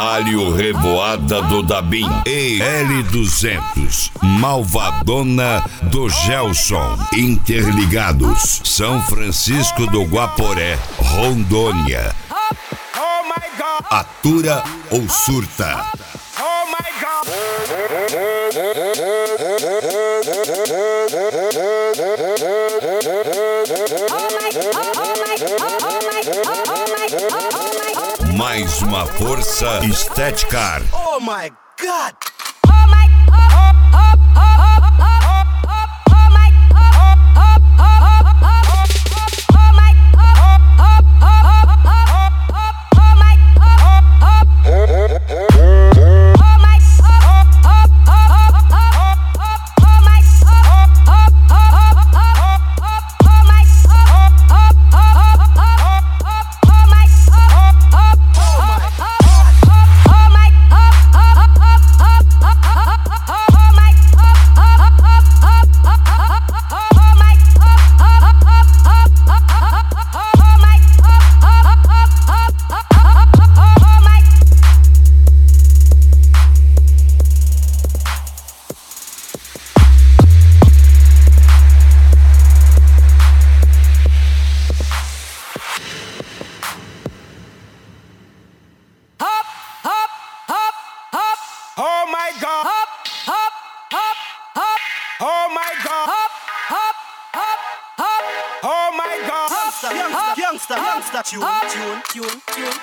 Palio Revoada do Dabim e L200, Malvadona do Gelson, interligados, São Francisco do Guaporé, Rondônia. Atura ou surta? Mais uma força Estética. Oh my God! Oh my God! Hop, hop, hop, hop. Oh my God! Hop, hop, hop, hop. Oh my God! Youngster, tune.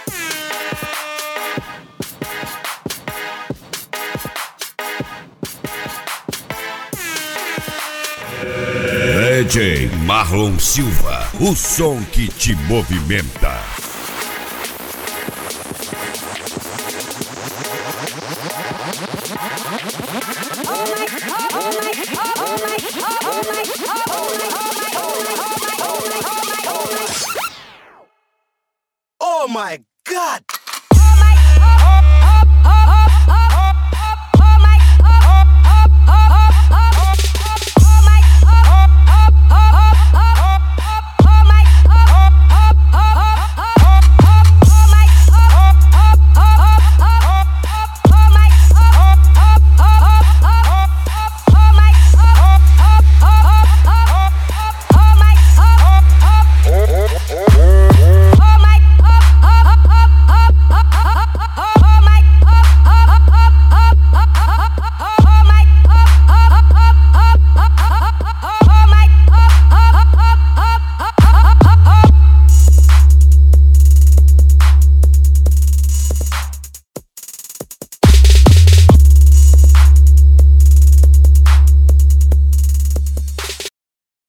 DJ Marlon Silva, o som que te movimenta. Oh my God!